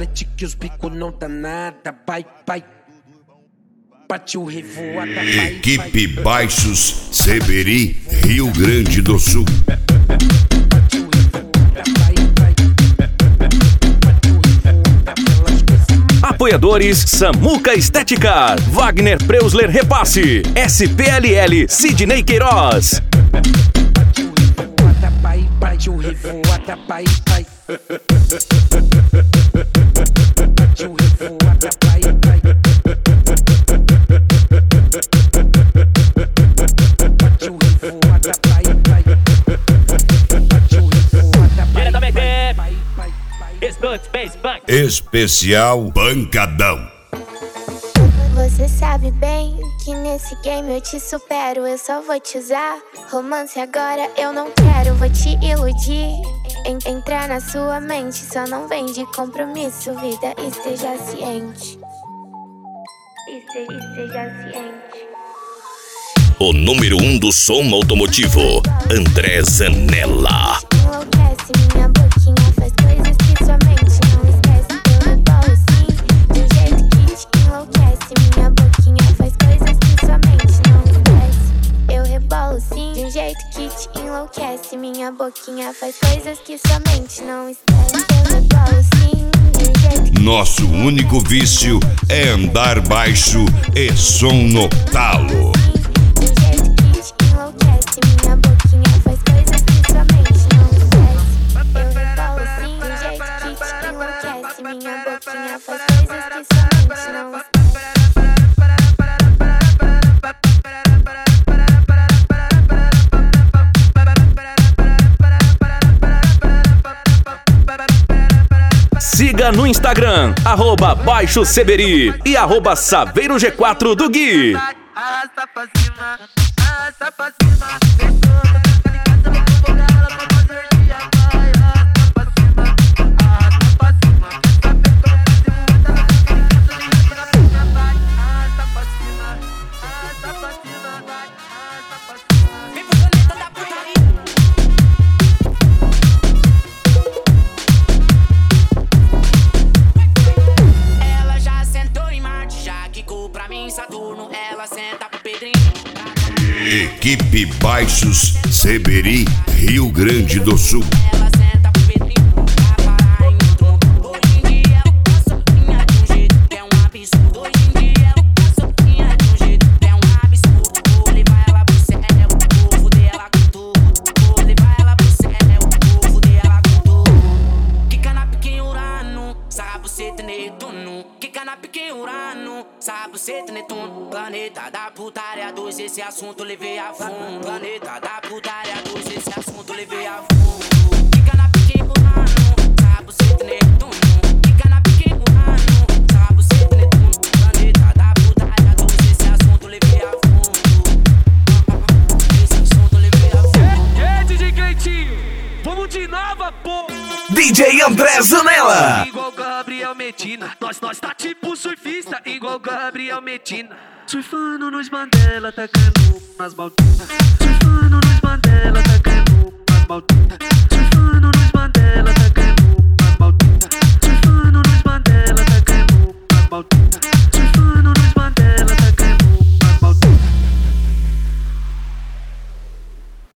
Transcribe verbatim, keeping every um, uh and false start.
frente que os bicos não dá nada. Vai, vai. Bate o revoada, vai, Equipe vai. Baixos Seberi, Rio Grande do Sul. Bate o revoada, vai, vai. Bate o revoada pelas coisas. Apoiadores Samuca Estética, Wagner Preusler Repasse, S P L L Sidney Queiroz. Bate o revoada, vai, bate o revoada, vai, vai. Bate o revoada, vai, vai. Bate o revoada, vai, vai. Bate o revoada, vai, vai, vai, vai. Especial Pancadão. Você sabe bem que nesse game eu te supero. Eu só vou te usar. Romance agora eu não quero, vou te iludir. En- entrar na sua mente, só não vem de compromisso. Vida, esteja ciente. Este- Esteja ciente. O número um do som automotivo, André Zanella. Enlouquece, minha boquinha faz coisas que sua mente não esquece. Eu rebolo sim, de um jeito que te enlouquece. Minha boquinha faz coisas que sua mente não esquece. Eu rebolo sim, de um jeito que te enlouquece. Minha boquinha faz coisas que sua mente não esquece. Eu rebolo sim, de um jeito que... Nosso único vício é andar baixo e som no talo. De um jeito que te enlouquece. Minha boquinha faz coisas que sua mente não esquece. Eu rebolo sim, de um jeito que te enlouquece. Minha boquinha faz coisas que sua mente não esquece. Siga no Instagram, arroba Baixo Seberi e arroba Saveiro G quatro do Gui. Arrasta pra cima, arrasta pra cima. Pensou, tá ligado, vou fogar ela pra fazer dia. Vai, arrasta pra cima, arrasta pra cima. Essa pessoa faz muita vai, arrasta pra cima, arrasta pra cima, vai, arrasta pra cima. Vem pro planeta da putaria. Ela já sentou em Marte, já quicou pra mim Saturno. Ela senta pro Pedrinho. Equipe Baixos Seberi, Rio Grande do Sul. Ela senta pro Pedrinho pra parar em outro mundo. Hoje em dia ela tá sozinha de um jeito que é um absurdo. Hoje em dia ela tá sozinha de um jeito que é um absurdo. Vou levar ela pro céu, vou foder ela com tudo. Vou levar ela pro céu, vou foder ela com tudo. Quica na pique Urano, sabe você ter Netuno. Quica na pique Urano, sabe você ter Netuno. Planeta da putaria dois, esse assunto levei a fundo. Planeta da putaria dois, esse assunto levei a fundo. Quica na pique Urano, sabe você ter Netuno. Quica na pique Urano, sabe você ter Netuno. Planeta da putaria dois, esse assunto levei a fundo. Esse assunto levei a fundo. É, D J Cleitinho, vamos de nova, pô! D J André Zanella. Igual Gabriel Medina, nós, nós tá tipo surfista, igual Gabriel Medina. Surfando nos Mandela, tacando nas Maldinas. Surfando nos Mandela, tacando nas Maldinas. Surfando nos Mandela, tacando nas Maldinas. Surfando nos Mandela, tacando nas Maldinas.